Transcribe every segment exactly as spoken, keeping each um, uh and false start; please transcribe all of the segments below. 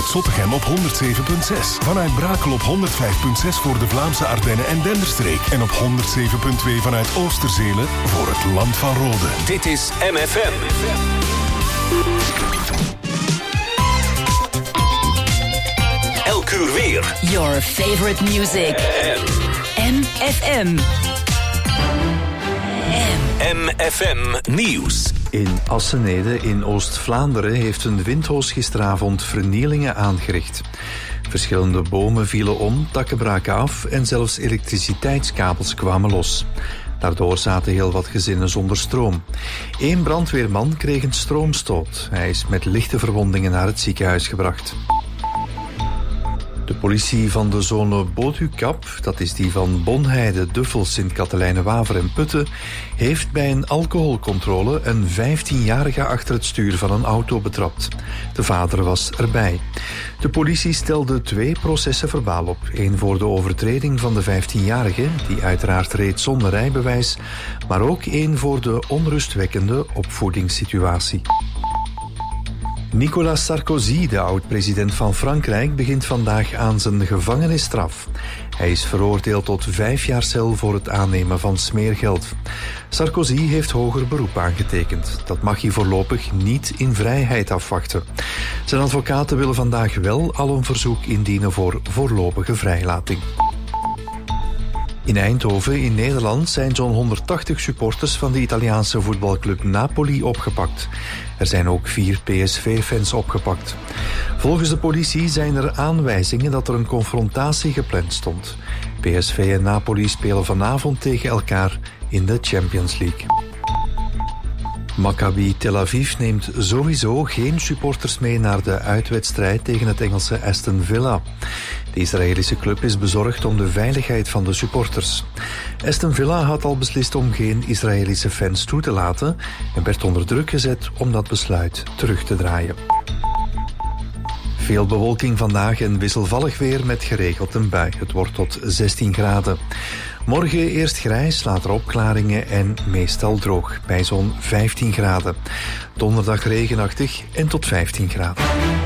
vanuit Zottegem op honderd zeven komma zes. Vanuit Brakel op honderd vijf komma zes voor de Vlaamse Ardennen en Denderstreek. En op honderd zeven komma twee vanuit Oosterzelen voor het Land van Rode. Dit is M F M. Elk uur weer. Your favorite music. M F M. M F M Nieuws. In Assenede in Oost-Vlaanderen heeft een windhoos gisteravond vernielingen aangericht. Verschillende bomen vielen om, takken braken af en zelfs elektriciteitskabels kwamen los. Daardoor zaten heel wat gezinnen zonder stroom. Eén brandweerman kreeg een stroomstoot. Hij is met lichte verwondingen naar het ziekenhuis gebracht. De politie van de zone Boducap, dat is die van Bonheide, Duffel, Sint-Katelijne-Waver en Putten, heeft bij een alcoholcontrole een vijftienjarige achter het stuur van een auto betrapt. De vader was erbij. De politie stelde twee processen verbaal op. Eén voor de overtreding van de vijftienjarige, die uiteraard reed zonder rijbewijs, maar ook één voor de onrustwekkende opvoedingssituatie. Nicolas Sarkozy, de oud-president van Frankrijk, begint vandaag aan zijn gevangenisstraf. Hij is veroordeeld tot vijf jaar cel voor het aannemen van smeergeld. Sarkozy heeft hoger beroep aangetekend. Dat mag hij voorlopig niet in vrijheid afwachten. Zijn advocaten willen vandaag wel al een verzoek indienen voor voorlopige vrijlating. In Eindhoven, in Nederland, zijn zo'n honderdtachtig supporters van de Italiaanse voetbalclub Napoli opgepakt. Er zijn ook vier P S V-fans opgepakt. Volgens de politie zijn er aanwijzingen dat er een confrontatie gepland stond. P S V en Napoli spelen vanavond tegen elkaar in de Champions League. Maccabi Tel Aviv neemt sowieso geen supporters mee naar de uitwedstrijd tegen het Engelse Aston Villa. De Israëlische club is bezorgd om de veiligheid van de supporters. Aston Villa had al beslist om geen Israëlische fans toe te laten en werd onder druk gezet om dat besluit terug te draaien. Veel bewolking vandaag en wisselvallig weer met geregeld een bui. Het wordt tot zestien graden. Morgen eerst grijs, later opklaringen en meestal droog, bij zo'n vijftien graden. Donderdag regenachtig en tot vijftien graden.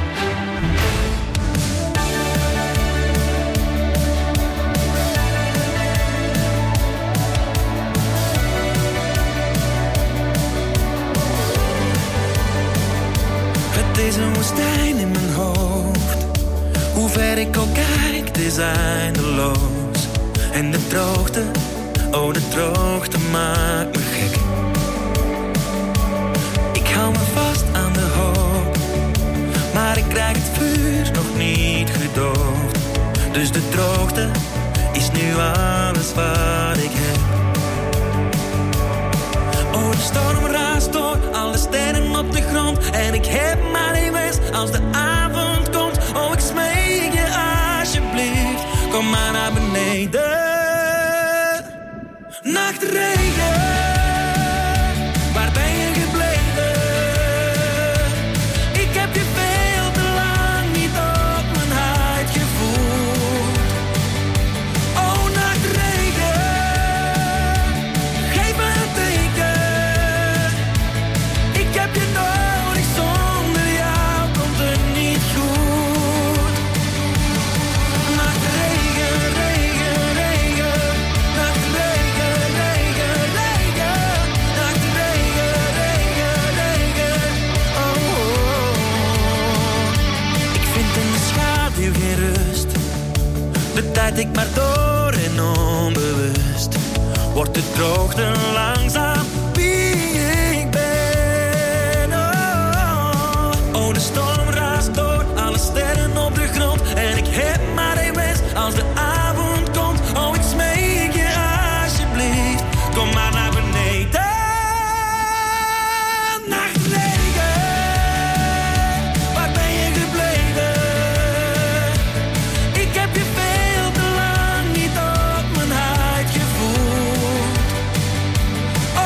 Het is een woestijn in mijn hoofd. Hoe ver ik ook kijk, het is eindeloos. En de droogte, oh de droogte maakt me gek. Ik hou me vast aan de hoop, maar ik krijg het vuur nog niet gedoofd. Dus de droogte is nu alles wat ik heb. Oh de storm raast door, alle sterren op de grond. En ik heb maar één wens als de avond komt. Oh ik smeek je alsjeblieft, kom maar naar beneden. Nachtregen, waar ben je gebleven? Ik heb je veel te lang niet op mijn huid gevoeld. Oh, nachtregen, geef me een teken. Ik heb je nodig, zonder jou komt het niet goed. Nachtregen, regen, regen, nachtregen. Geen rust. De tijd ik maar door en onbewust wordt de droogte langzaam wie ik ben. Oh, oh de storm raast door, alle sterren op de grond. En ik heb maar één wens als de avond komt. Oh ik smeek je alsjeblieft, kom maar naar beneden. Nachtregen, waar ben je gebleven? Ik heb je veel te lang niet op mijn huid gevoeld.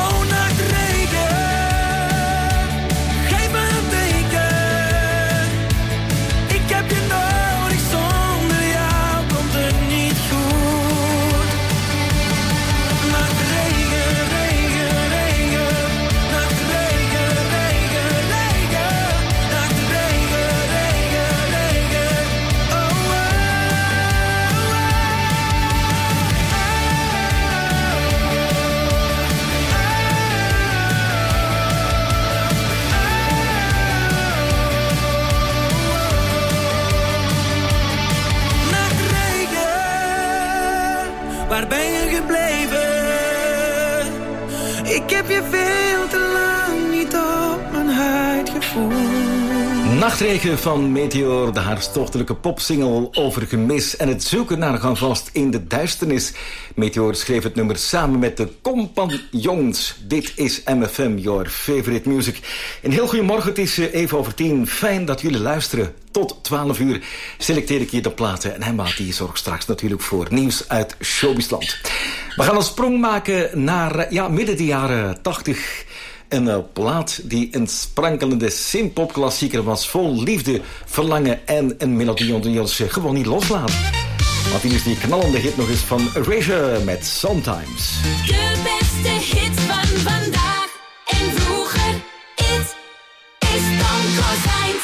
Nachtregen van Meteor, de hartstochtelijke popsingle over gemis en het zoeken naar houvast in de duisternis. Meteor schreef het nummer samen met de Compagnons. Dit is M F M, your favorite music. Een heel goedemorgen, het is even over tien. Fijn dat jullie luisteren. Tot twaalf uur selecteer ik hier de platen en Hemma die zorgt straks natuurlijk voor nieuws uit Showbizland. We gaan een sprong maken naar ja, midden de jaren tachtig. Een uh, plaat die een sprankelende synthpop-klassieker was, vol liefde, verlangen en een melodie die ons uh, gewoon niet loslaat. Want hier is die knallende hit nog eens van Erasure met Sometimes. De beste hit van vandaag en vroeger, it is Tom Kozijns.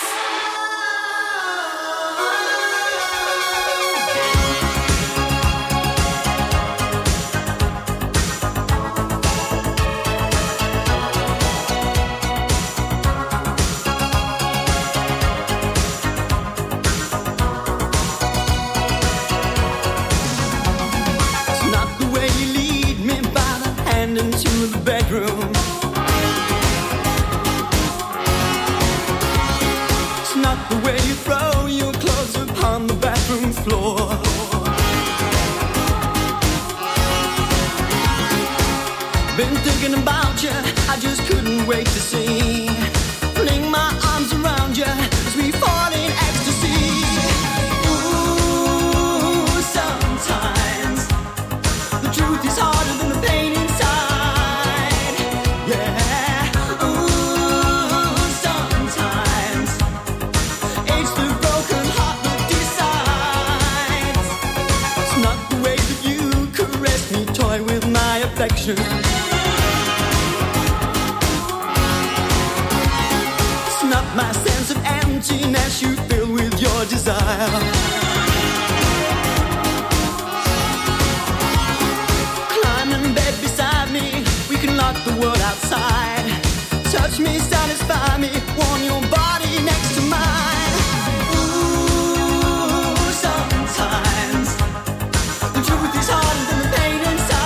Into the bedroom. It's not the way you throw your clothes upon the bathroom floor. Been thinking about you, I just couldn't wait to see. Fling my arms around you as we fall in ecstasy. Ooh, sometimes the truth is harder than the pain inside. Affection. It's not my sense of emptiness you fill with your desire. Climb in bed beside me, we can lock the world outside. Touch me, satisfy me, warm your body next to mine. Ooh, sometimes the truth is harder than the pain inside.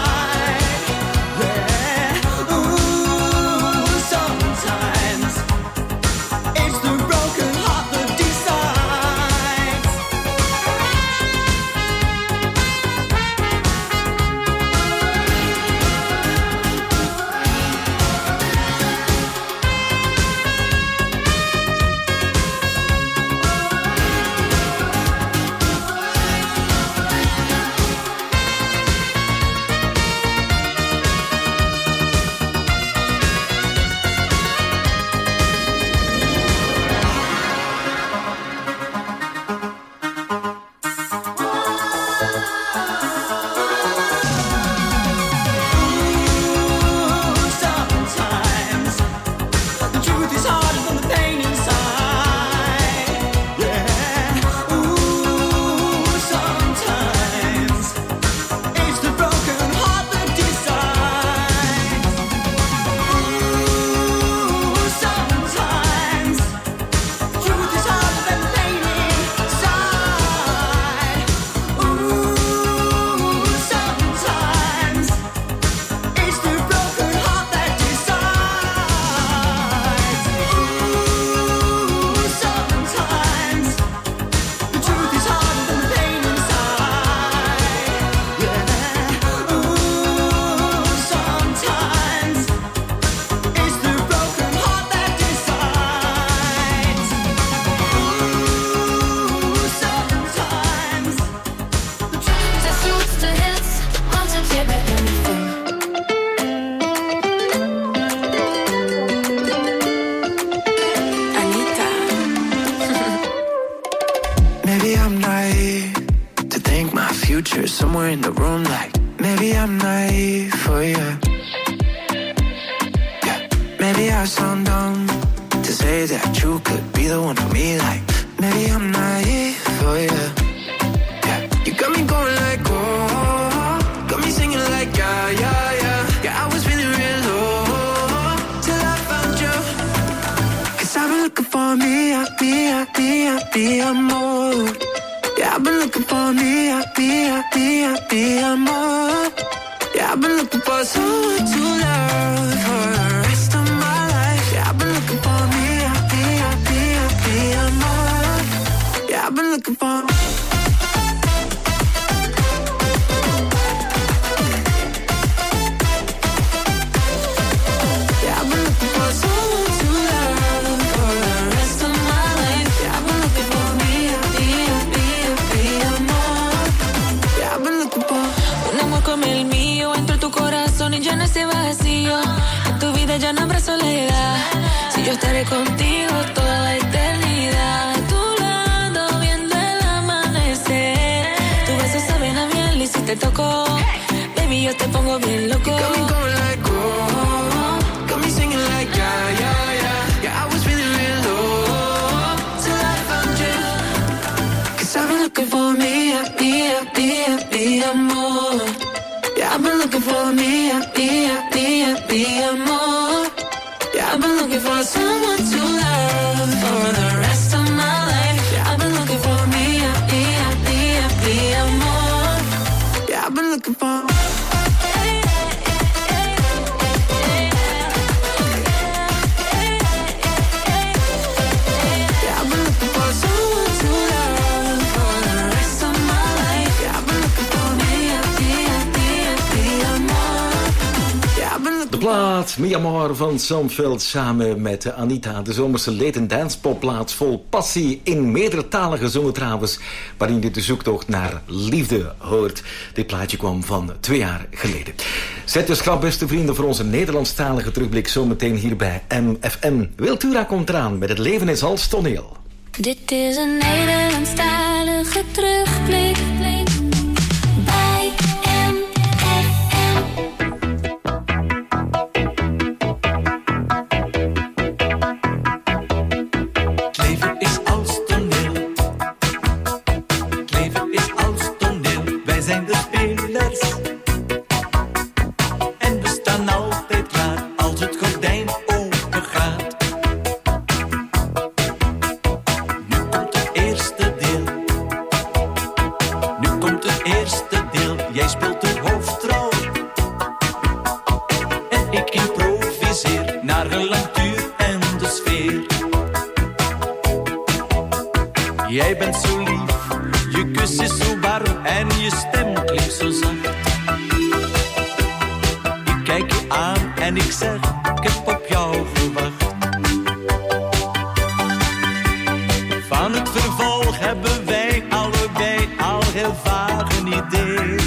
Somewhere in the room, like maybe I'm naive for you. Yeah, maybe I sound dumb to say that you could be the one for me. Like maybe I'm naive for you. Yeah, you got me going like oh, got me singing like yeah, yeah, yeah. Yeah, I was feeling real low till I found you. 'Cause I've been looking for me, I, me, I, me, I, me, I'm more. Yeah, I've been looking for me, I, me, I, me, I, me, I'm more. Yeah, I've been looking for someone to love for the rest of my life. Yeah, I've been looking for me, I, been looking for. Yeah, I've been looking for someone to love for the rest of my life. Yeah, I've been looking for me, me, me, me, amor. Yeah, I've been looking for un amor como el mío, entro tu corazón y llena ese vacío. En tu vida ya no habrá soledad. Si yo estaré contigo toda la eternidad. A tu lado viendo el amanecer. Tus besos saben a miel y si te toco, baby, yo te pongo bien loco. you got me going like oh, got me singing like yeah, yeah, yeah. Yeah, I was feeling real low till I found you. 'Cause I've been looking for me, me, me, me, amor. Yeah, I've been looking for me, me, me, me, amor. Yeah, I've been looking for someone to love for the rest of my life. Yeah, I've been looking for me, me, me, me, amor. Yeah, I've been looking for. Yeah, I've been looking for someone to love for the rest of my life. Yeah, I've been looking for me, me, me, me, amor. Yeah, I've been looking. De plaat Mi Amor van Zandveld samen met Anita. De zomerse late- en dancepopplaat vol passie. In meerdere talen gezongen trouwens. Waarin je de zoektocht naar liefde hoort. Dit plaatje kwam van twee jaar geleden. Zet je schrap, beste vrienden, voor onze Nederlandstalige terugblik. Zometeen hier bij M F M. Wiltura komt eraan met Het leven is als toneel. Dit is een Nederlandstalige terugblik bij M F M. Het leven is als toneel. Het leven is als toneel. Wij zijn de spelers. En we staan altijd klaar als het gordijn open gaat. Nu komt het eerste deel. Nu komt het eerste deel. Jij speelt de hoofdrol. En ik improviseer naar gelang duur en de sfeer. Jij bent zo lief, je kus is zo warm en je stem klinkt zo zacht. Ik kijk je aan en ik zeg, ik heb op jou gewacht. Van het vervolg hebben wij allebei al heel vaag een idee.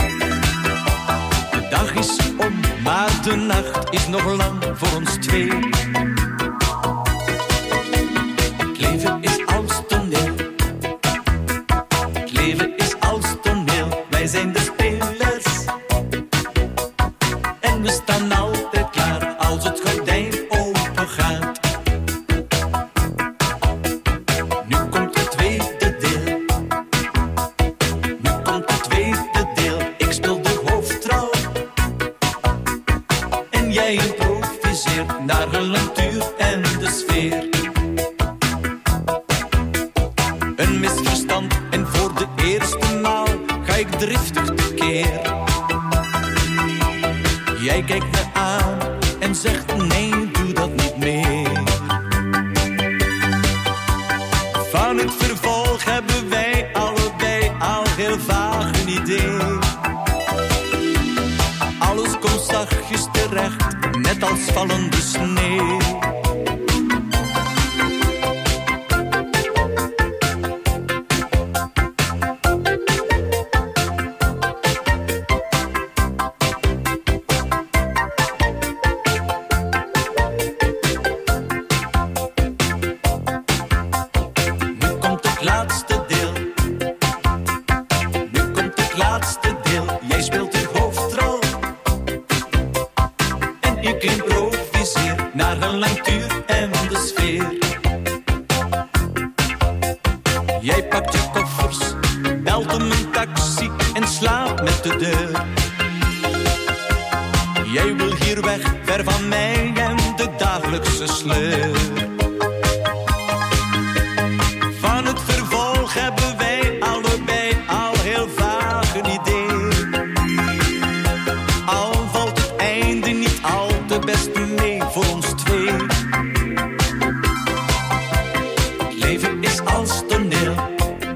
De dag is om, maar de nacht is nog lang voor ons twee. Het leven is als toneel. Het leven is als toneel. Wij zijn de spelers. En we staan altijd klaar als het gordijn open gaat. Nu komt het tweede deel. Nu komt het tweede deel. Ik speel de hoofdrol. En jij improviseert naar gelang duur en de sfeer. Een misverstand en voor de eerste maal ga ik driftig tekeer. Jij kijkt me aan en zegt nee, doe dat niet meer. Van het vervolg hebben wij allebei al heel vaag een idee. Alles komt zachtjes terecht, net als vallende sneeuw. Nu komt het laatste deel. Nu komt het laatste deel. Jij speelt de hoofdrol. En ik improviseer naar gelang duur en de sfeer. Jij pakt je koffers, belt om een taxi en slaapt met de deur. Jij wil hier weg, ver van mij en de dagelijkse sleur. Van het vervolg hebben wij allebei al heel vaag een idee. Al valt het einde niet al te best mee voor ons twee. Het leven is als toneel.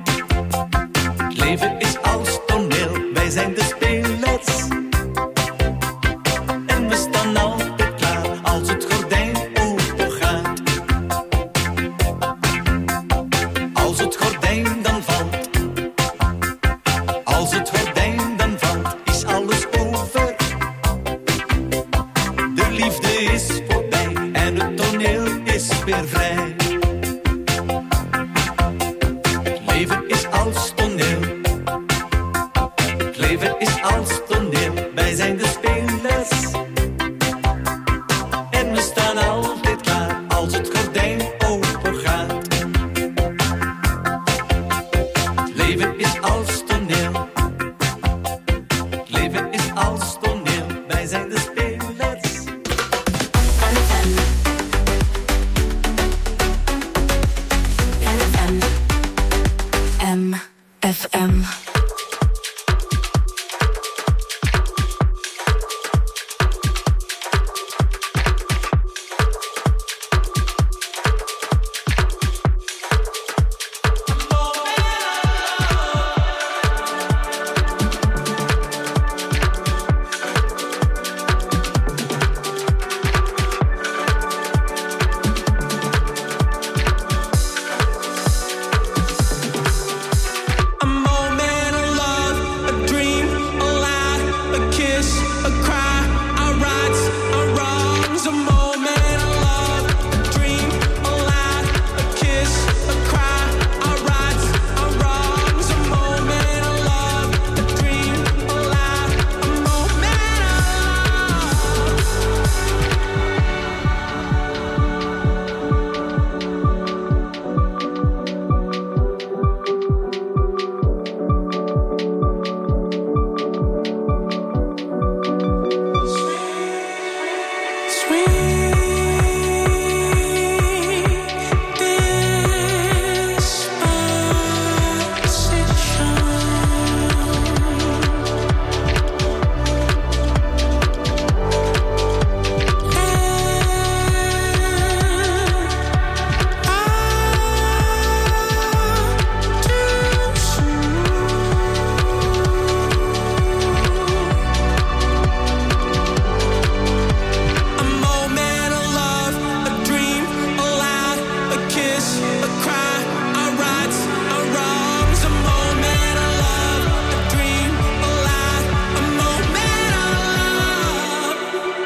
a cry, our rights, our wrongs, a moment of love, a dream, a lie, a moment of love.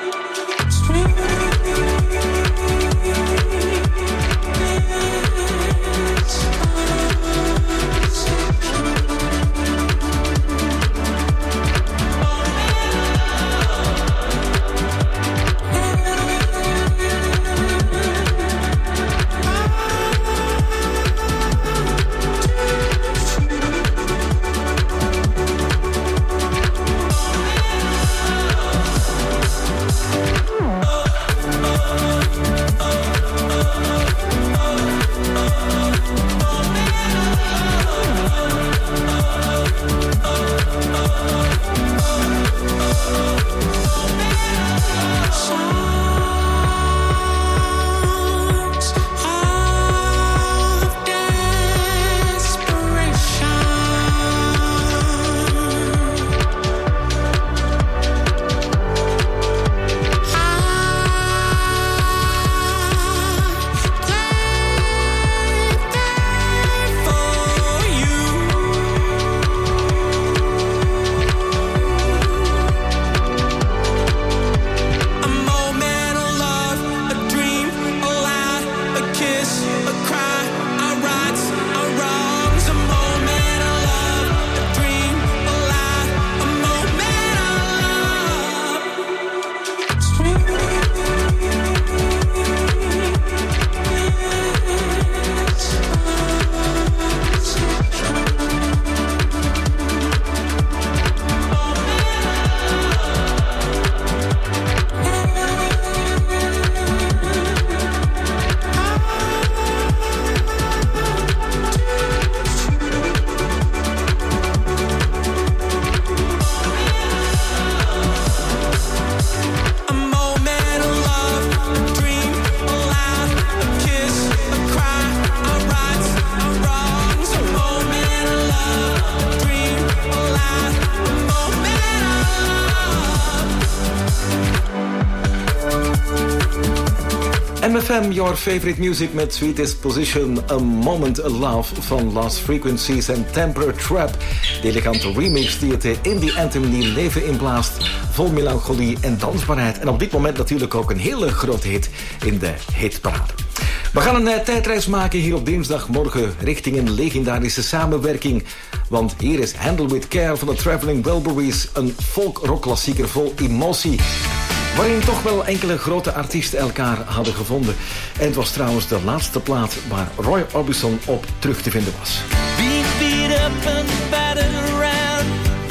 M F M, your favorite music met Sweetest Position, A Moment of Love van Lost Frequencies en Temper Trap. De elegante remix die het indie anthem nieuw leven inblaast, vol melancholie en dansbaarheid. En op dit moment natuurlijk ook een hele grote hit in de hitparade. We gaan een uh, tijdreis maken hier op dinsdagmorgen richting een legendarische samenwerking. Want hier is Handle With Care van de Traveling Wilburys, een folk-rock-klassieker vol emotie, waarin toch wel enkele grote artiesten elkaar hadden gevonden. En het was trouwens de laatste plaat waar Roy Orbison op terug te vinden was. Being beat up and battered around,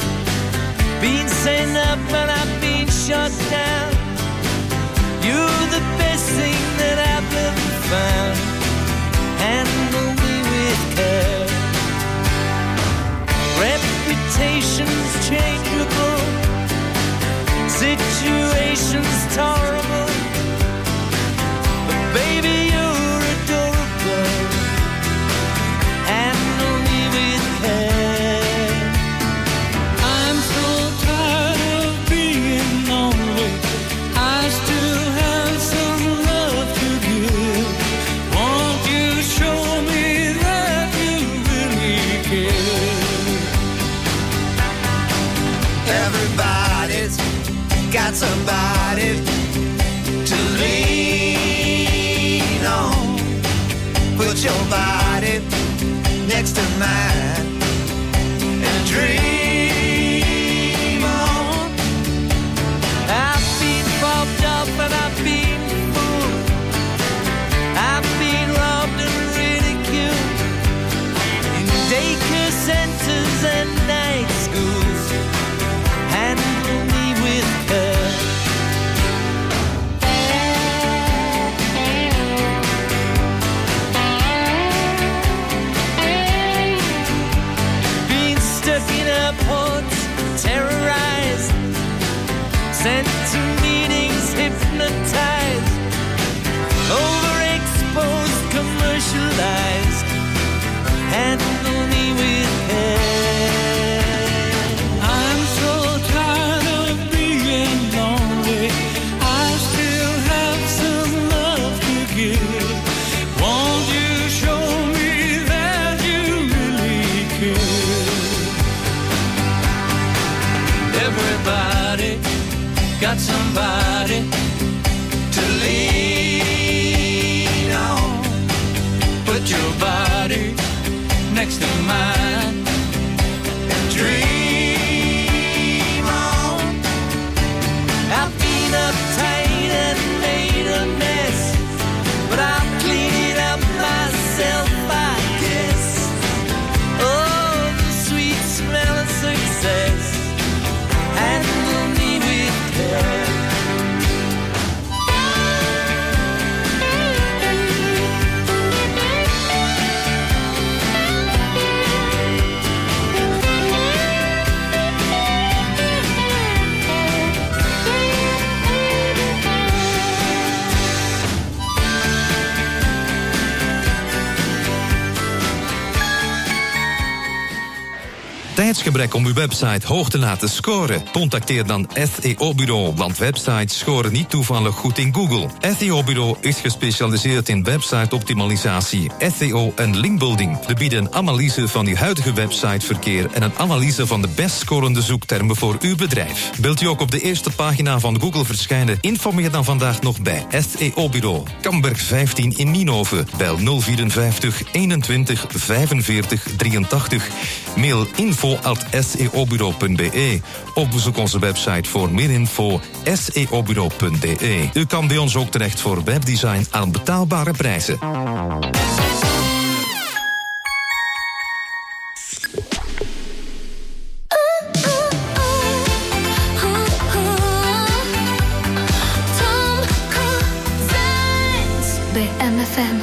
being sent up and I've been shut down. You're the best thing that I've ever found. Handle me with care. Reputation's changeable, situation's tolerable, but baby you're adorable. Handle me with care. I'm so tired of being lonely, I still have some love to give. Won't you show me that you really care? Everybody's got somebody to lean on. Put your body next to mine and dream on. I've been bobbed up and I've been fooled, I've been robbed and ridiculed in daycare centers and night schools. Handle me with care. Being stuck in a mind and dream on. I've been uptight and made a mess, but I'll clean it up myself, I guess. Oh, the sweet smell of success, handle me with care. Tijdsgebrek om uw website hoog te laten scoren? Contacteer dan S E O-bureau, want websites scoren niet toevallig goed in Google. S E O-bureau is gespecialiseerd in website-optimalisatie, S E O en linkbuilding. We bieden een analyse van uw huidige websiteverkeer en een analyse van de best scorende zoektermen voor uw bedrijf. Wilt u ook op de eerste pagina van Google verschijnen? Informeer dan vandaag nog bij S E O-bureau. Kamberg vijftien in Nienhoven. Bel nul vierenvijftig eenentwintig vijfenveertig drieëntachtig. Mail info at s e o bureau punt b e. Of bezoek onze website voor meer info s e o bureau punt b e. U kan bij ons ook terecht voor webdesign aan betaalbare prijzen. Bij M F M.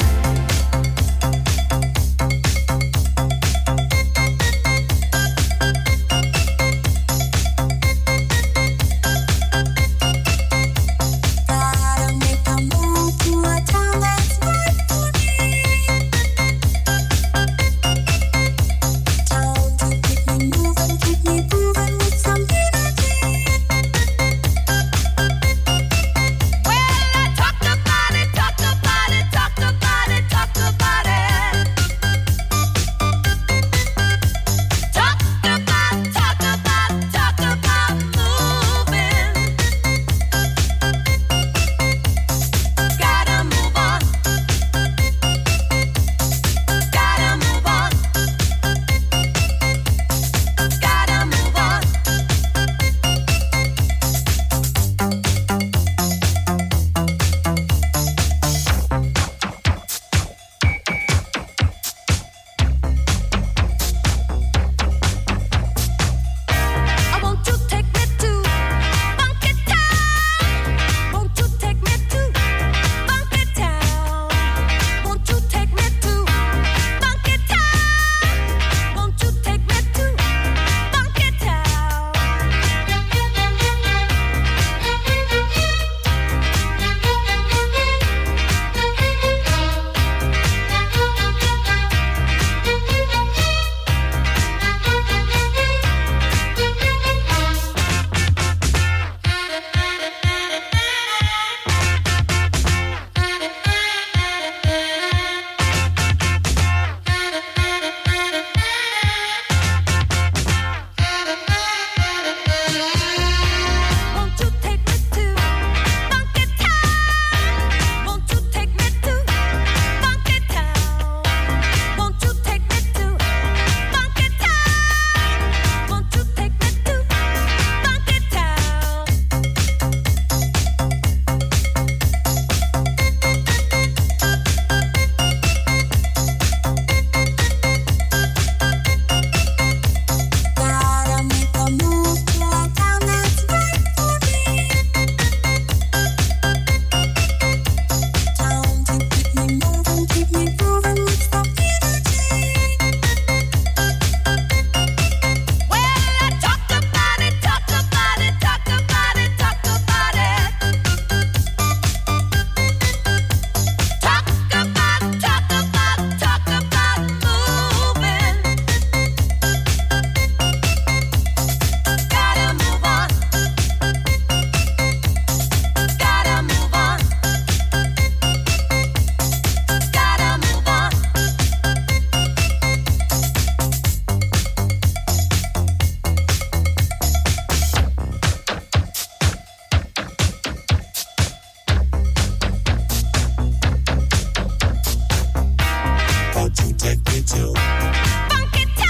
Won't you take me to Funky Town?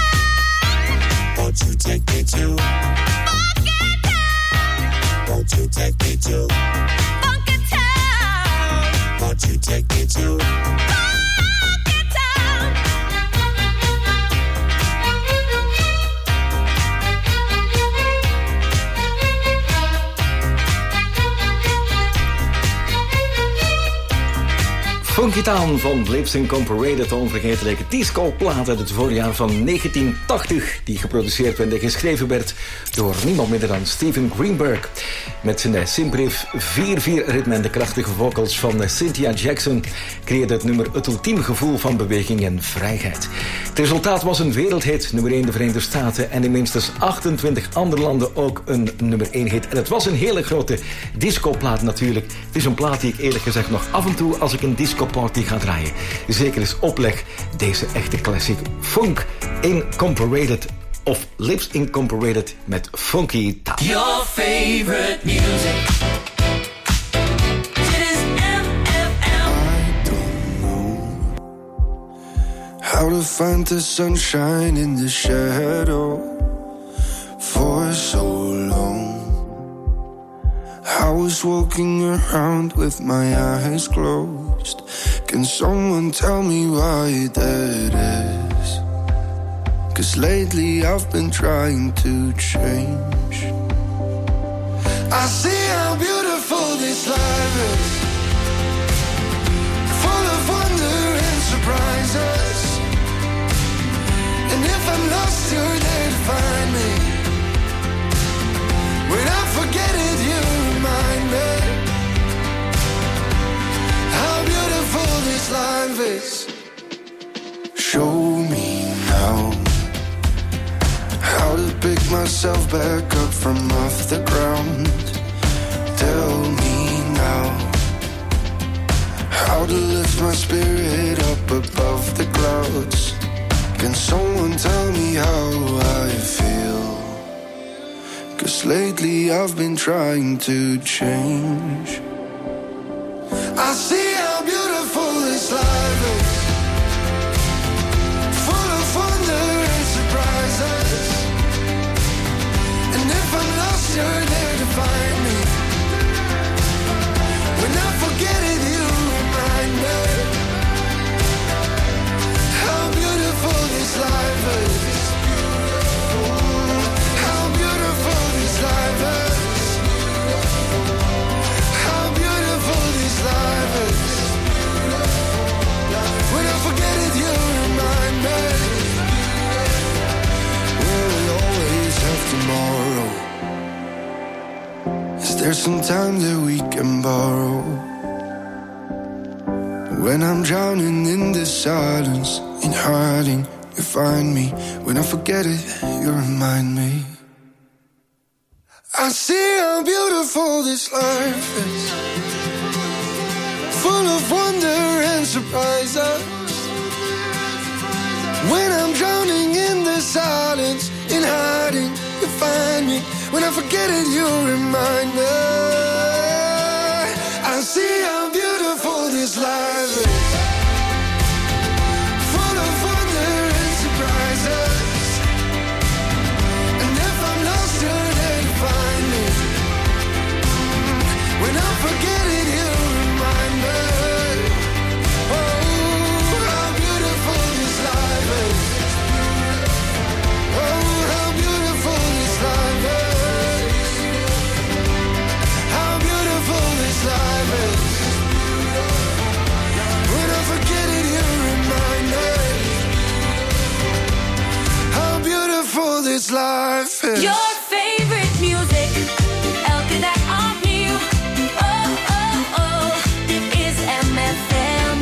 Funky Town van Lips Incorporated, de onvergetelijke disco-plaat uit het voorjaar van negentien tachtig, die geproduceerd werd en geschreven werd door niemand minder dan Steven Greenberg. Met zijn simbrief vier vier ritme en de krachtige vocals van Cynthia Jackson creëerde het nummer het ultieme gevoel van beweging en vrijheid. Het resultaat was een wereldhit, nummer één in de Verenigde Staten en in minstens achtentwintig andere landen ook een nummer één hit. En het was een hele grote discoplaat natuurlijk. Het is een plaat die ik eerlijk gezegd nog af en toe als ik een discoparty ga draaien zeker eens opleg, deze echte classic Funk Incorporated of Lips Incorporated met Funky Town. Your favorite music. Dit is M F M. I don't know how to find the sunshine in the shadow for so long. I was walking around with my eyes closed. Can someone tell me why that is? 'Cause lately I've been trying to change. I see how beautiful this life is, full of wonder and surprises. And if I'm lost, you're there to find me. When I forget it, you remind me how beautiful this life is. Show me now how to pick myself back up from off the ground. Tell me now how to lift my spirit up above the clouds. Can someone tell me how I feel? 'Cause lately I've been trying to change. I see how beautiful this life is, full of wonder and surprises. And if I'm lost, you're there to find me. When I forget it, you remind me how beautiful this life is. How beautiful this life is. How beautiful this life is. When I forget it, you remind me. Will we always have tomorrow? Is there some time that we can borrow? When I'm drowning in the silence, in hiding, you find me. When I forget it, you remind me. I see how beautiful this life is, full of wonder and surprises. When I'm drowning in the silence, in hiding, you find me. When I forget it, you remind me. I see how beautiful this life is, full of wonder and surprises. And if I'm lost, you're there to find me. When I forget it, you remind me. Oh, how beautiful this life is. Oh, how beautiful this life is. How beautiful this life is. When I forget it, you remind me how beautiful this life is. Your favorite music. Elke dag opnieuw. Oh, oh, oh. Dit is M F M.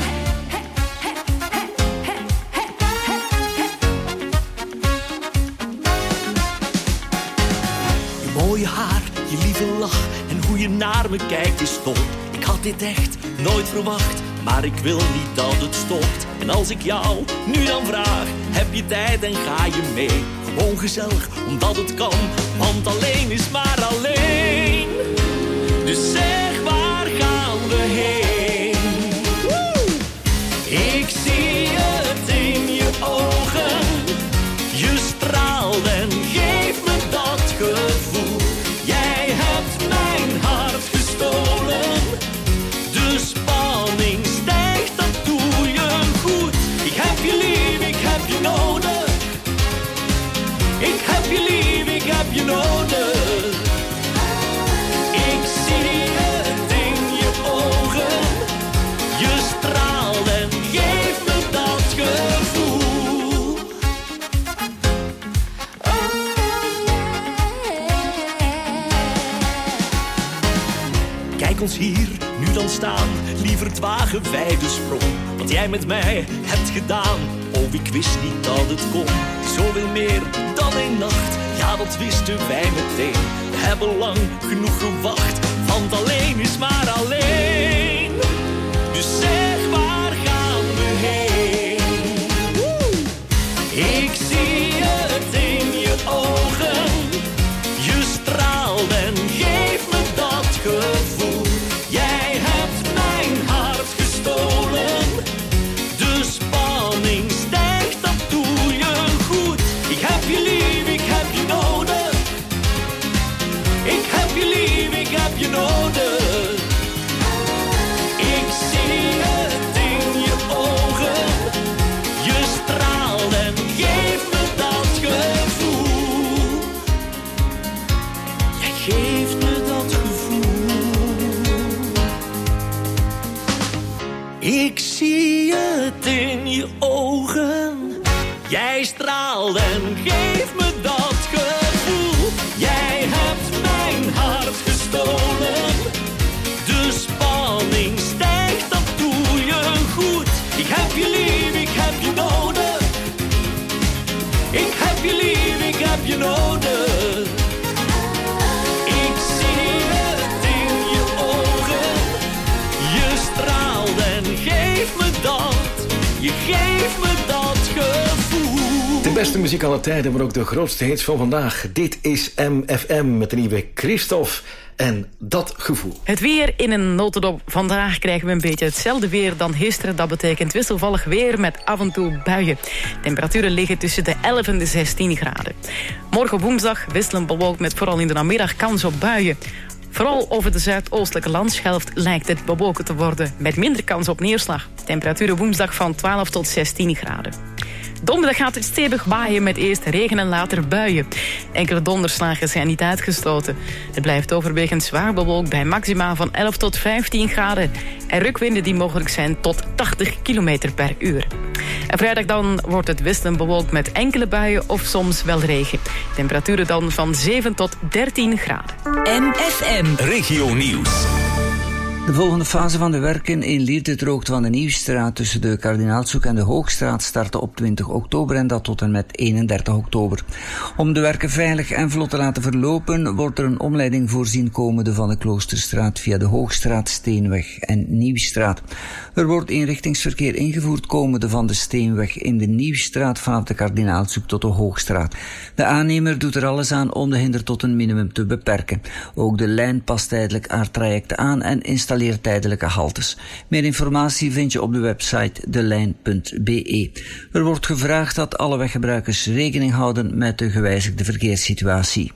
Je mooie haar, je lieve lach en hoe je naar me kijkt is top. Ik had dit echt nooit verwacht, maar ik wil niet dat het stopt. En als ik jou nu dan vraag, heb je tijd en ga je mee? Gewoon gezellig, omdat het kan, want alleen is maar alleen. Dus zeg, waar gaan we heen? Woe! Ik zie het in je ogen, je straalt en geeft me dat gevoel. Jij hebt mijn hart gestolen, de spanning stijgt, dat doe je goed. Ik heb je lief, ik heb je nodig. Ik heb je lief, ik heb je nodig. Ik zie het in je ogen, ons hier nu dan staan. Liever wagen wij de sprong, wat jij met mij hebt gedaan. Oh, ik wist niet dat het kon, zoveel meer dan één nacht. Ja, dat wisten wij meteen, we hebben lang genoeg gewacht. Want alleen is maar alleen, dus zeg waar gaan we heen? Ik zie het in je ogen, je straalt en geeft me dat gevoel. Jij hebt mijn hart gestolen, de spanning stijgt, dat doe je goed. Ik heb je lief, ik heb je nodig. Ik heb je lief, ik heb je nodig. Ik zie het in je ogen, je straalt en geeft me dat gevoel. Jij geeft me dat gevoel. Ik zie het in je ogen, jij straalt en geeft me dat gevoel. Jij hebt mijn hart gestolen, de spanning stijgt, dat doe je goed. Ik heb je lief, ik heb je nodig. Ik heb je lief, ik heb je nodig. Ik zie het in je ogen, je straalt en geeft me dat, je geeft me dat gevoel. De beste muziek aller tijden, maar ook de grootste hits van vandaag. Dit is M F M met de nieuwe Christophe en dat gevoel. Het weer in een notendop. Vandaag krijgen we een beetje hetzelfde weer dan gisteren. Dat betekent wisselvallig weer met af en toe buien. Temperaturen liggen tussen de elf en de zestien graden. Morgen woensdag wisselend bewolkt met vooral in de namiddag kans op buien. Vooral over de zuidoostelijke landshelft lijkt het bewolken te worden met minder kans op neerslag. Temperaturen woensdag van twaalf tot zestien graden. Donderdag gaat het stevig waaien met eerst regen en later buien. Enkele donderslagen zijn niet uitgesloten. Het blijft overwegend zwaar bewolkt bij maxima van elf tot vijftien graden. En rukwinden die mogelijk zijn tot tachtig kilometer per uur. En vrijdag dan wordt het wisselend bewolkt met enkele buien of soms wel regen. Temperaturen dan van zeven tot dertien graden. M F M Regio Nieuws. De volgende fase van de werken in Lierde-Droogte van de Nieuwstraat tussen de Kardinaalshoek en de Hoogstraat starten op twintig oktober en dat tot en met eenendertig oktober. Om de werken veilig en vlot te laten verlopen wordt er een omleiding voorzien komende van de Kloosterstraat via de Hoogstraat, Steenweg en Nieuwstraat. Er wordt eenrichtingsverkeer ingevoerd komende van de Steenweg in de Nieuwstraat vanaf de Kardinaalshoek tot de Hoogstraat. De aannemer doet er alles aan om de hinder tot een minimum te beperken. Ook de lijn past tijdelijk haar trajecten aan en installeert tijdelijke haltes. Meer informatie vind je op de website de lijn punt b e. Er wordt gevraagd dat alle weggebruikers rekening houden met de gewijzigde verkeerssituatie.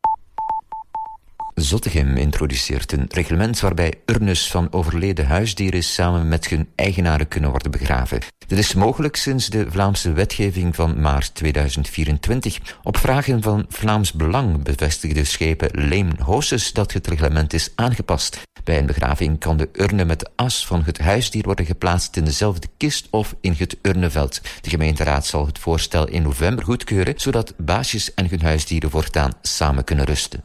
Zottegem introduceert een reglement waarbij urnes van overleden huisdieren samen met hun eigenaren kunnen worden begraven. Dit is mogelijk sinds de Vlaamse wetgeving van maart tweeduizend vierentwintig. Op vragen van Vlaams Belang bevestigde schepen Leem Hooses dat het reglement is aangepast. Bij een begraving kan de urne met de as van het huisdier worden geplaatst in dezelfde kist of in het urneveld. De gemeenteraad zal het voorstel in november goedkeuren, zodat baasjes en hun huisdieren voortaan samen kunnen rusten.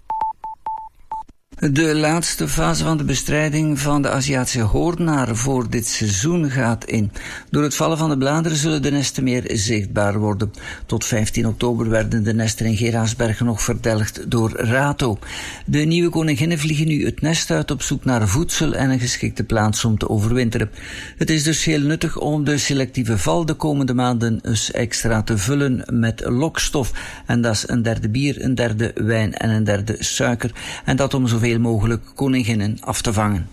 De laatste fase van de bestrijding van de Aziatische hoornaar voor dit seizoen gaat in. Door het vallen van de bladeren zullen de nesten meer zichtbaar worden. Tot vijftien oktober werden de nesten in Geraardsbergen nog verdelgd door Rato. De nieuwe koninginnen vliegen nu het nest uit op zoek naar voedsel en een geschikte plaats om te overwinteren. Het is dus heel nuttig om de selectieve val de komende maanden eens extra te vullen met lokstof. En dat is een derde bier, een derde wijn en een derde suiker. En dat om zoveel mogelijk koninginnen af te vangen.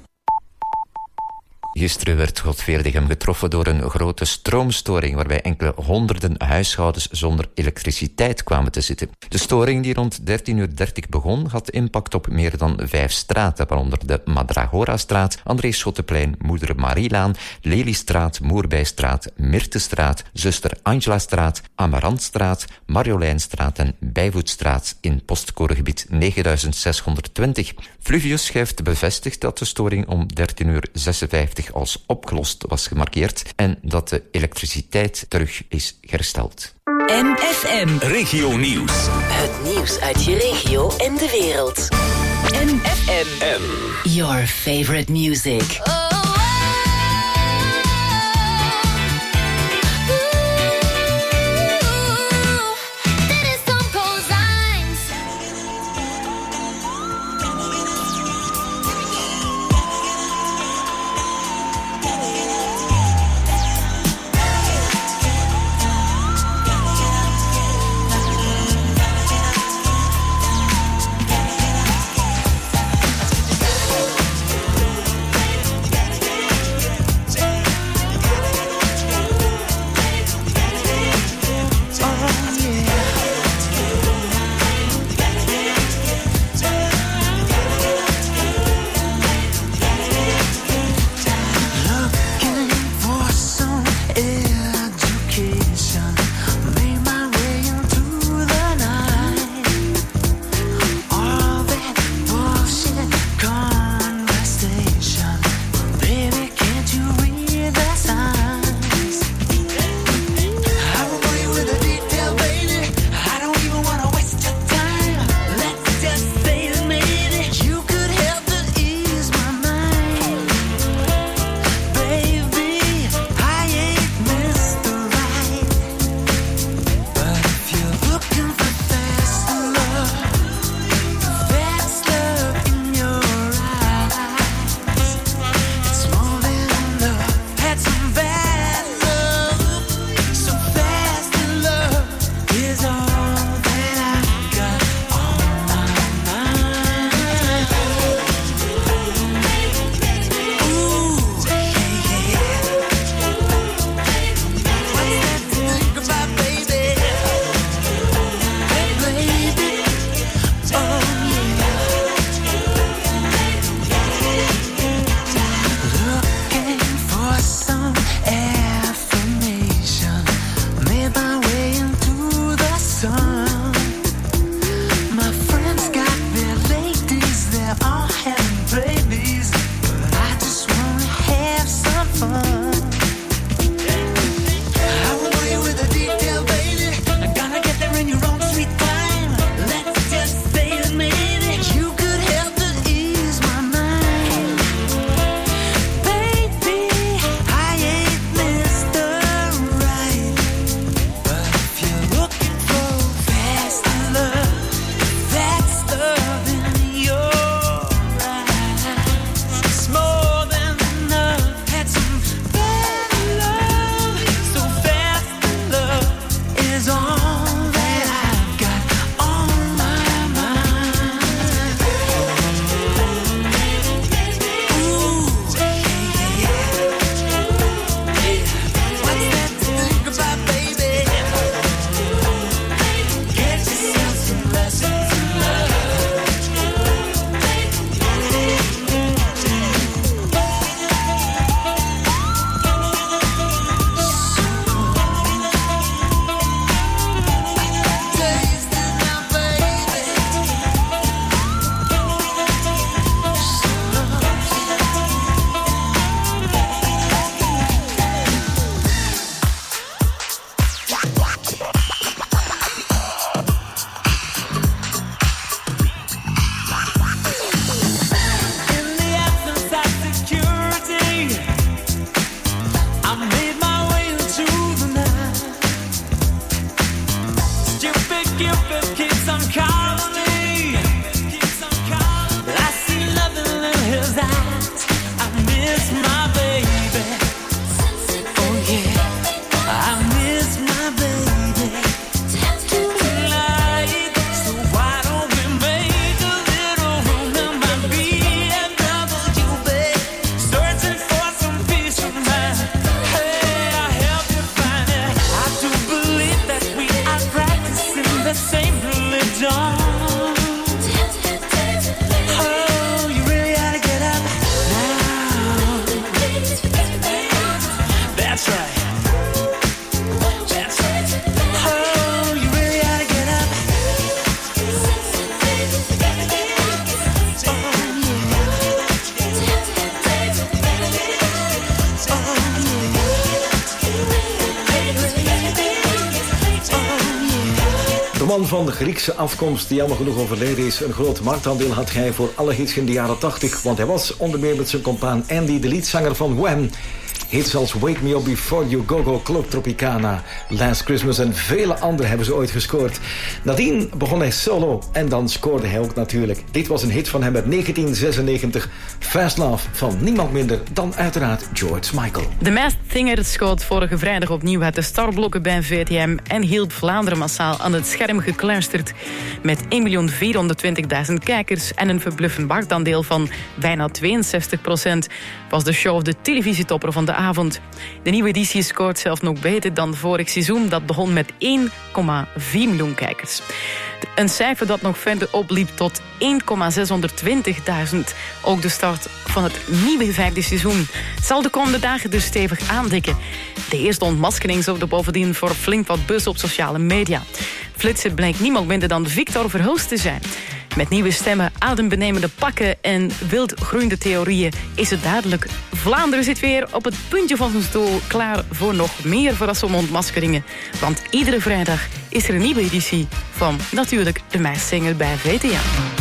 Gisteren werd Godveerdegem getroffen door een grote stroomstoring waarbij enkele honderden huishoudens zonder elektriciteit kwamen te zitten. De storing die rond dertien uur dertig begon had impact op meer dan vijf straten, waaronder de Madragora-straat, André Schotteplein, Moeder Marielaan, Lelystraat, Moerbijstraat, Mirtestraat, Zuster Angela-straat, Amarantstraat, Marjolijnstraat en Bijvoetstraat in postcodegebied negenduizend zeshonderdtwintig. Fluvius heeft bevestigd dat de storing om dertien uur zesenvijftig als opgelost was gemarkeerd en dat de elektriciteit terug is hersteld. M F M Regio Nieuws. Het nieuws uit je regio en de wereld. M F M. Your favorite music. the same man van Griekse afkomst die jammer genoeg overleden is. Een groot marktaandeel had hij voor alle hits in de jaren tachtig. Want hij was onder meer met zijn compaan Andy, de leadzanger van Wham. Hits als Wake Me Up Before You Go Go, Club Tropicana, Last Christmas en vele andere hebben ze ooit gescoord. Nadien begon hij solo en dan scoorde hij ook natuurlijk. Dit was een hit van hem uit negentien zesennegentig. Fast Love van niemand minder dan uiteraard George Michael. De Masked Singer schoot vorige vrijdag opnieuw uit de starblokken bij V T M en hield Vlaanderen massaal aan het scherm gekluisterd. Met één miljoen vierhonderdtwintigduizend kijkers en een verbluffend marktaandeel van bijna tweeënzestig procent was de show de televisietopper van de avond. De nieuwe editie scoort zelfs nog beter dan vorig seizoen. Dat begon met één komma vier miljoen kijkers. Een cijfer dat nog verder opliep tot één miljoen zeshonderdtwintigduizend. Ook de start van het nieuwe vijfde seizoen zal de komende dagen dus stevig aandikken. De eerste ontmaskering zorgde bovendien voor flink wat buzz op sociale media. Flitser blijkt niemand minder dan Victor Verhulst te zijn. Met nieuwe stemmen, adembenemende pakken en wildgroeiende theorieën is het duidelijk. Vlaanderen zit weer op het puntje van zijn stoel klaar voor nog meer verrassende ontmaskeringen. Want iedere vrijdag is er een nieuwe editie van natuurlijk de Masked Singer bij V T M.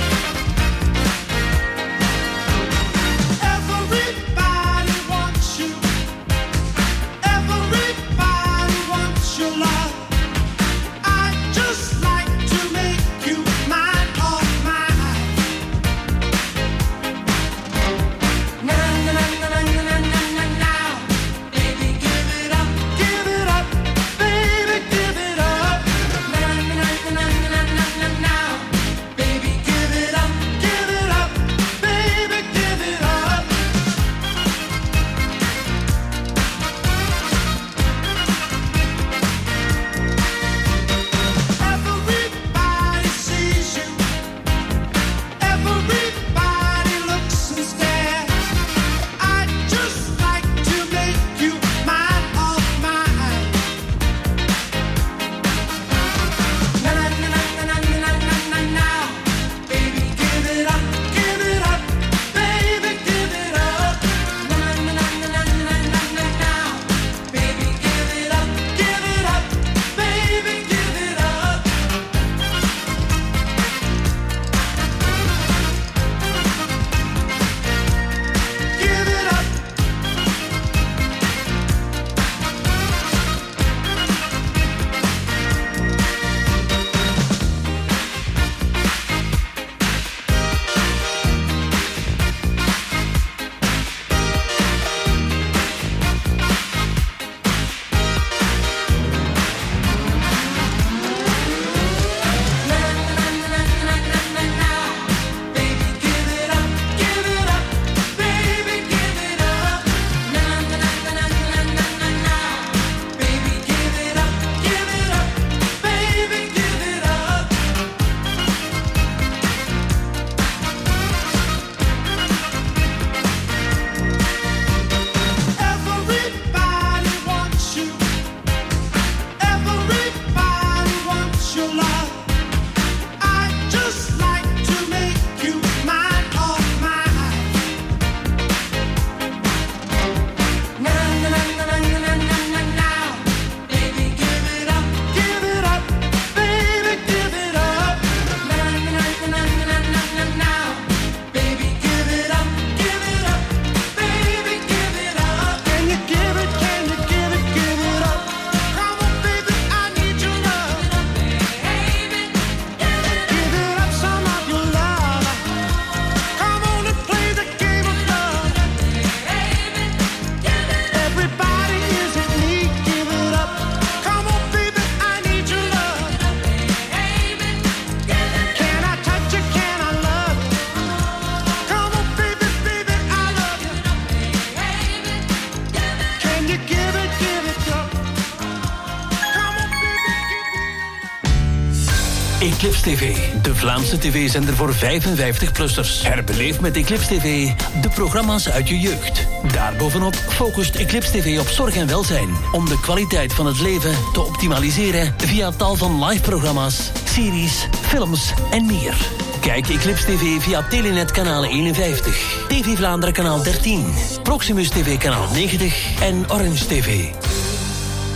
Eclipse T V, de Vlaamse tv-zender voor vijfenvijftig-plussers. Herbeleef met Eclipse T V de programma's uit je jeugd. Daarbovenop focust Eclipse T V op zorg en welzijn, om de kwaliteit van het leven te optimaliseren via tal van live-programma's, series, films en meer. Kijk Eclipse T V via Telenet kanaal eenenvijftig, T V Vlaanderen kanaal dertien, Proximus T V kanaal negentig en Orange T V.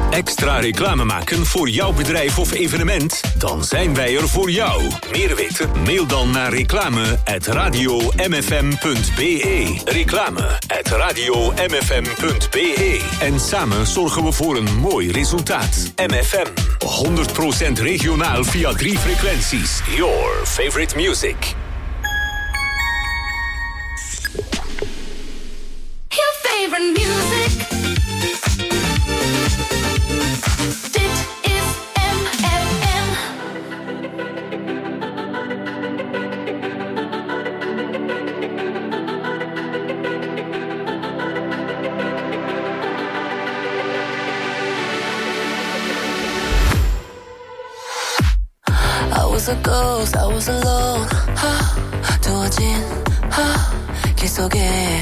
Extra reclame maken voor jouw bedrijf of evenement? Dan zijn wij er voor jou. Meer weten? Mail dan naar reclame at radio m f m punt b e. Reclame at radio m f m punt b e. En samen zorgen we voor een mooi resultaat. M F M, honderd procent regionaal via drie frequenties. Your favorite music. Your favorite music. Dit is M F M. I was a ghost, I was alone. 하, 두어진 하, 길 속에.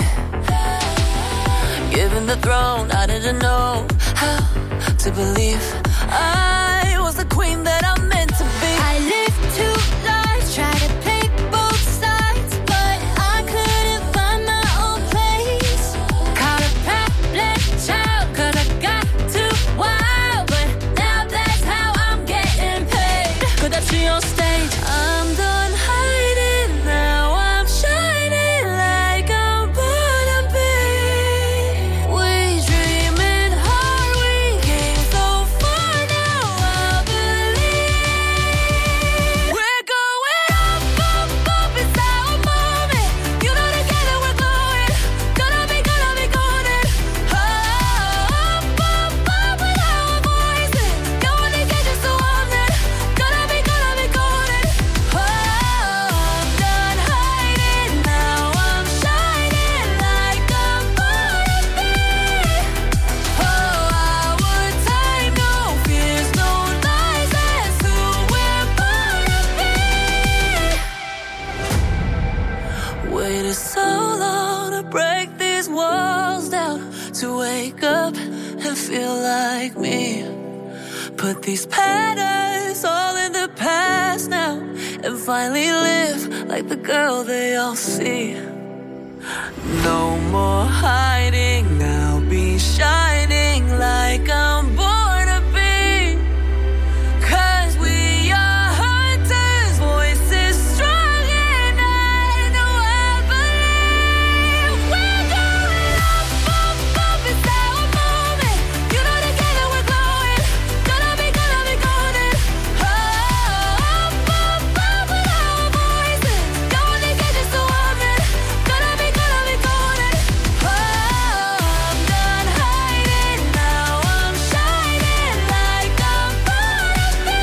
Given the throne, I didn't know how to believe I was the queen that I'm meant to be. I lived two lives, tried to pick both sides, but I couldn't find my own place. Caught a problem child, cause I got too wild, but now that's how I'm getting paid. Could I see on stage? I'm done hiding, now I'm shining like I'm born to be. We dreaming hard, we came so far, now I believe. We're going up, up, up, it's our moment. You know together we're going, gonna be, gonna be golden. Up, up, up with our voices. Don't wanna get just so on it. Gonna be, gonna be golden. Oh, I'm done hiding, now I'm shining like I'm born to be. Oh, our time, no fears, no lies, that's who we're born to be. Waited so long to break these walls down, to wake up and feel like me. Put these patterns all in the past now, and finally live like the girl they all see. No more hiding, now be shining like I'm born to be. Cause we are hunters, voices strong, and I know I believe. We're going up, up, up, it's our moment. You know together we're going, gonna be, gonna be golden. Oh, up, up, up with our voices. Don't wanna get just so on it. Gonna be, gonna be golden. Oh, I'm done hiding, now I'm shining like I'm born to be.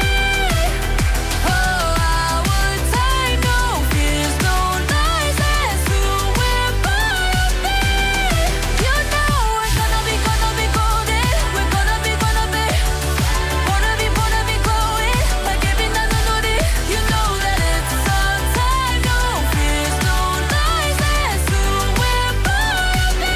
Oh, our time, no fears, no lies, that's who we're born to be. You know we're gonna be, gonna be golden. We're gonna be, gonna be, wanna be, wanna be glowing like every nanonori. You know that it's our time, no fears, no lies, that's who we're born to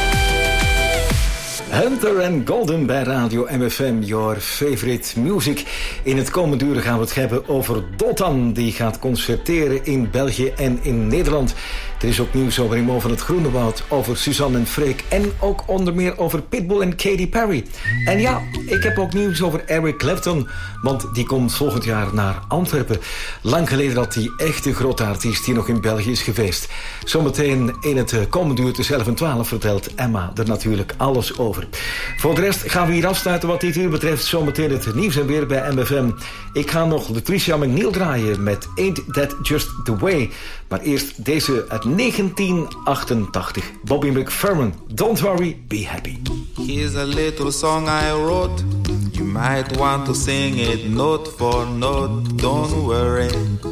be. Hunter en Golden bij Radio M F M, your favorite music. In het komende uur gaan we het hebben over Dotan. Die gaat concerteren in België en in Nederland. Er is ook nieuws over Remo van het Groene Woud, over Suzanne en Freek en ook onder meer over Pitbull en Katy Perry. En ja, ik heb ook nieuws over Eric Clapton, want die komt volgend jaar naar Antwerpen. Lang geleden dat die echte grote artiest hier nog in België is geweest. Zometeen in het komende uur tussen elf en twaalf vertelt Emma er natuurlijk alles over. Voor de rest gaan we hier afsluiten wat dit uur betreft. Zometeen het nieuws en weer bij M F M. Ik ga nog Latricia McNeil draaien met Ain't That Just The Way. Maar eerst deze uit negentien achtentachtig. Bobby McFerrin, Don't Worry, Be Happy. Here's a little song I wrote. You might want to sing it note for note. Don't worry,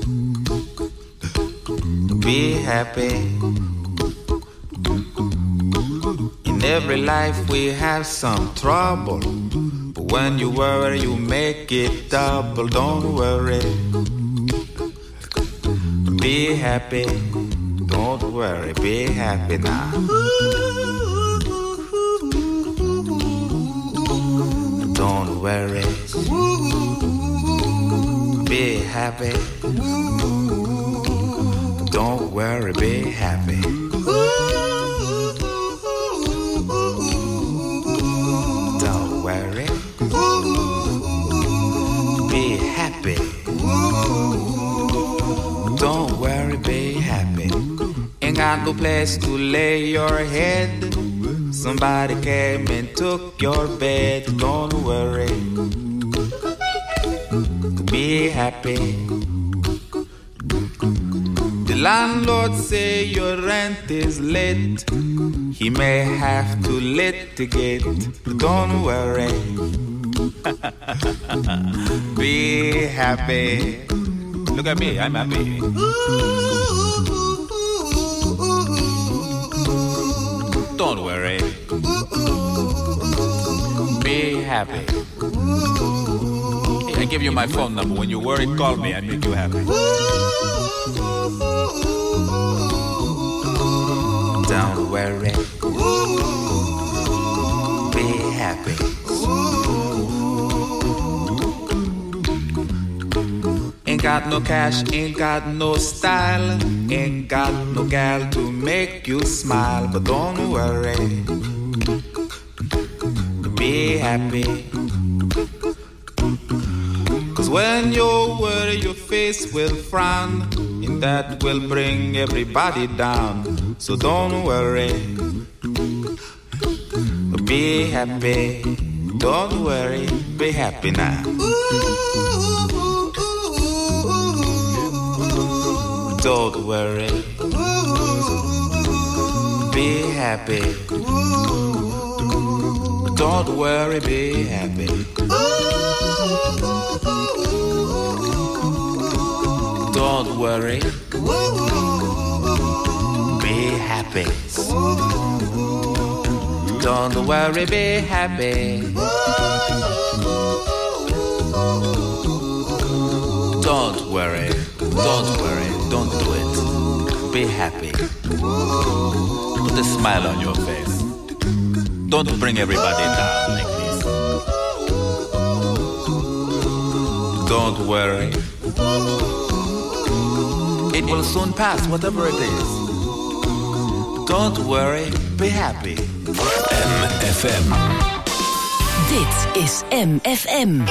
be happy. In every life we have some trouble, but when you worry you make it double. Don't worry, be happy. Don't worry, be happy now. Don't worry, be happy. Don't worry, be happy. Don't worry, got no place to lay your head. Somebody came and took your bed. Don't worry, be happy. The landlord say your rent is late. He may have to litigate. Don't worry, be happy. Look at me, I'm happy. Don't worry, be happy. I give you my phone number. When you worry, call me. I make you happy. Don't worry, be happy. Ain't got no cash, ain't got no style, ain't got no gal to make you smile. But don't worry, be happy. Cause when you worry, your face will frown, and that will bring everybody down. So don't worry, be happy. Don't worry, be happy now. Don't worry, be happy. Don't worry, be happy. Don't worry, be happy. Don't worry, be happy. Don't worry, don't worry, don't do it. Be happy. Put a smile on your face. Don't bring everybody down like this. Don't worry. It will soon pass, whatever it is. Don't worry, be happy. M F M. Dit is M F M.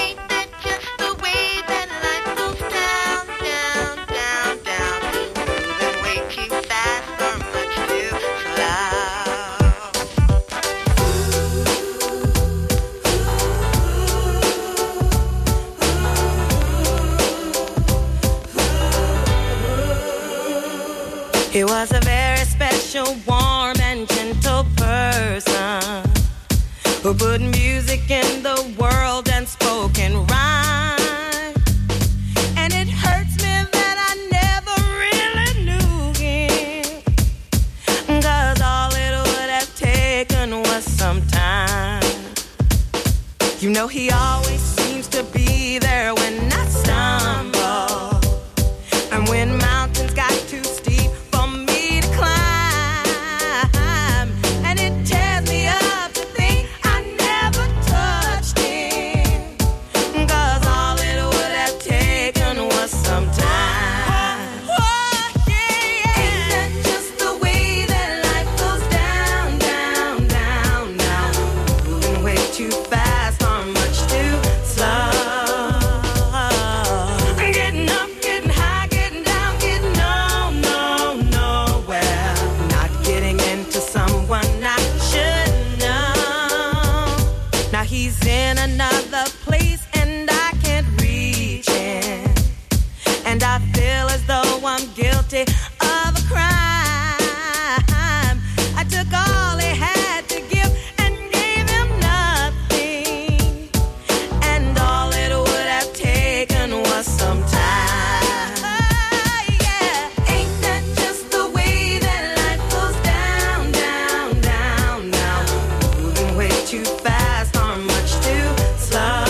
He was a very special, warm and gentle person who put music in the world and spoke in rhyme. And it hurts me that I never really knew him, 'cause all it would have taken was some time. You know he always seems to be there when I stumble, and when mountains got too steep for me to climb, and it tears me up to think I never touched him, 'cause all it would have taken was some time. Oh, yeah. Ain't that just the way that life goes down, down, down, down, moving way too fast or much too slow. Getting up, getting high, getting down, getting on, no, nowhere. Not getting into someone I should know. Now he's in another place and I can't reach him, and I feel as though I'm guilty of a crime. I took all he had to give and gave him nothing, and all it would have taken was some time. Oh, yeah. Ain't that just the way that life goes down, down, down, down, moving way too fast or much too slow.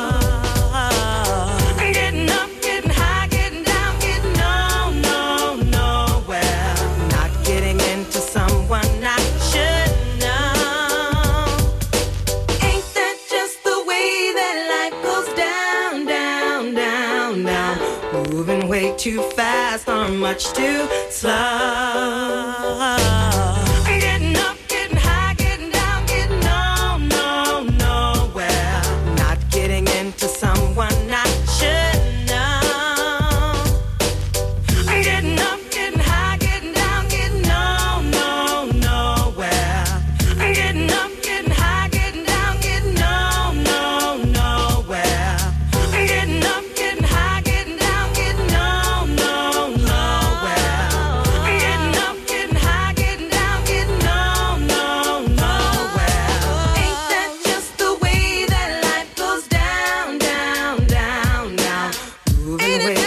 Getting up, getting high, getting down, getting on, no, nowhere. Not getting into someone I should know. Ain't that just the way that life goes down, down, down, down, moving way too fast or much too slow. Getting up, getting high, getting down, getting on, no, nowhere. Not getting into someone I should know. Getting up, getting high, getting down, getting on,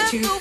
you